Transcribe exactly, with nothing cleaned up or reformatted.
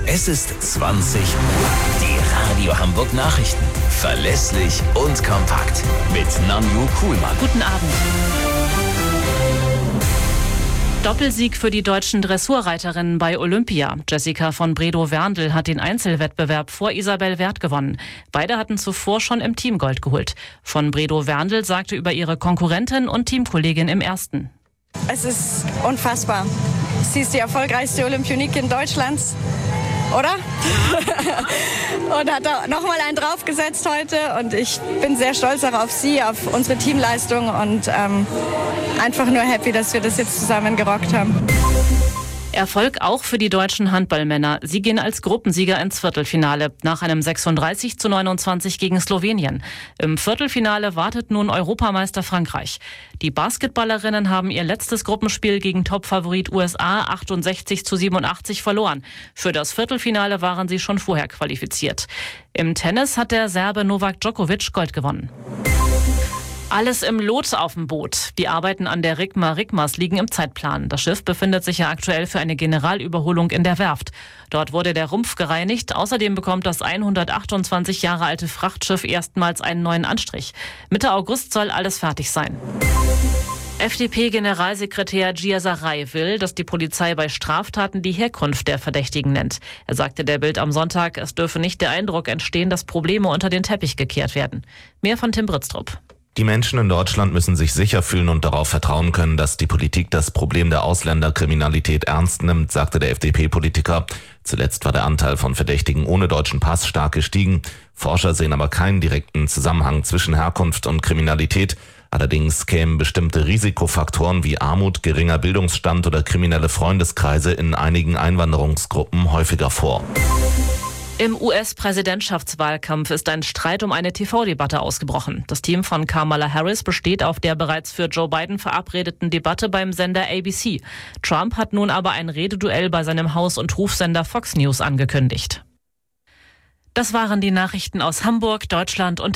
Es ist zwanzig Uhr. Die Radio Hamburg Nachrichten. Verlässlich und kompakt. Mit Nanju Kuhlmann. Guten Abend. Doppelsieg für die deutschen Dressurreiterinnen bei Olympia. Jessica von Bredow-Werndl hat den Einzelwettbewerb vor Isabel Werth gewonnen. Beide hatten zuvor schon im Team Gold geholt. Von Bredow-Werndl sagte über ihre Konkurrentin und Teamkollegin im Ersten: Es ist unfassbar. Sie ist die erfolgreichste Olympionikin Deutschlands, oder? Und hat da nochmal einen draufgesetzt heute. Und ich bin sehr stolz auch auf sie, auf unsere Teamleistung und ähm, einfach nur happy, dass wir das jetzt zusammen gerockt haben. Erfolg auch für die deutschen Handballmänner. Sie gehen als Gruppensieger ins Viertelfinale nach einem sechsunddreißig zu neunundzwanzig gegen Slowenien. Im Viertelfinale wartet nun Europameister Frankreich. Die Basketballerinnen haben ihr letztes Gruppenspiel gegen Topfavorit U S A achtundsechzig zu siebenundachtzig verloren. Für das Viertelfinale waren sie schon vorher qualifiziert. Im Tennis hat der Serbe Novak Djokovic Gold gewonnen. Alles im Lot auf dem Boot. Die Arbeiten an der Rigma Rigmas liegen im Zeitplan. Das Schiff befindet sich ja aktuell für eine Generalüberholung in der Werft. Dort wurde der Rumpf gereinigt. Außerdem bekommt das hundertachtundzwanzig Jahre alte Frachtschiff erstmals einen neuen Anstrich. Mitte August soll alles fertig sein. F D P-Generalsekretär Gia Sarai will, dass die Polizei bei Straftaten die Herkunft der Verdächtigen nennt. Er sagte der Bild am Sonntag, es dürfe nicht der Eindruck entstehen, dass Probleme unter den Teppich gekehrt werden. Mehr von Tim Britztrup. Die Menschen in Deutschland müssen sich sicher fühlen und darauf vertrauen können, dass die Politik das Problem der Ausländerkriminalität ernst nimmt, sagte der F D P-Politiker. Zuletzt war der Anteil von Verdächtigen ohne deutschen Pass stark gestiegen. Forscher sehen aber keinen direkten Zusammenhang zwischen Herkunft und Kriminalität. Allerdings kämen bestimmte Risikofaktoren wie Armut, geringer Bildungsstand oder kriminelle Freundeskreise in einigen Einwanderungsgruppen häufiger vor. Im U S-Präsidentschaftswahlkampf ist ein Streit um eine T V-Debatte ausgebrochen. Das Team von Kamala Harris besteht auf der bereits für Joe Biden verabredeten Debatte beim Sender A B C. Trump hat nun aber ein Rededuell bei seinem Haus- und Rufsender Fox News angekündigt. Das waren die Nachrichten aus Hamburg, Deutschland und